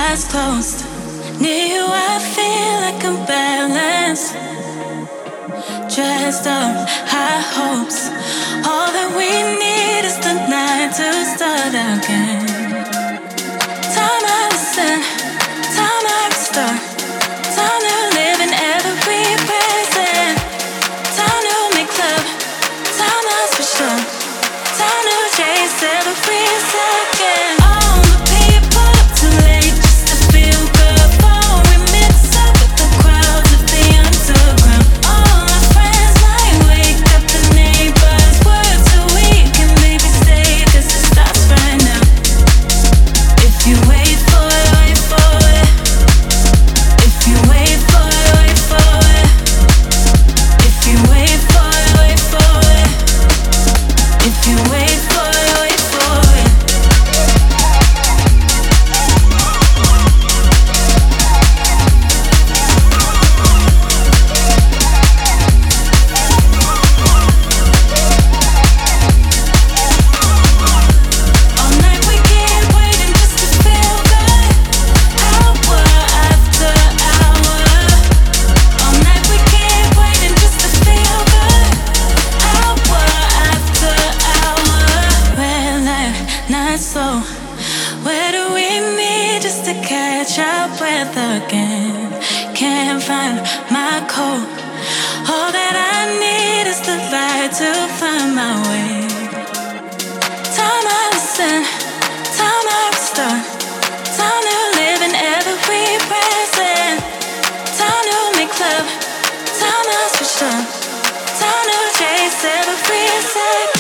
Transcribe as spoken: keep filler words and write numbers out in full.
eyes closed. Near you, I feel like I'm balanced. Dressed up, high hopes. All that we need is the night to start again. Time I listen, time I restore. Time to live in every present. Time to make love, time to switch up. Time to chase every second. All the people up too late just to feel good. Before we mix up with the crowds of the underground. All our friends lie wake up, the neighbors' words so we can maybe stay, 'cause it starts right now. If you wait for it, wait for it. If you wait for it, wait for it. If you wait for it, wait for it. If you wait for it, wait for it. All night we keep waiting just to feel good. Hour after hour. All night we keep waiting just to feel good. Hour after hour. Red light, night slow. Where do we meet just to catch our breath again? Can't find my code. All that I need is the light to find my way. Time I listen, time I restore. Time to live in every present. Time to make love, time to switch up. Time to chase every second.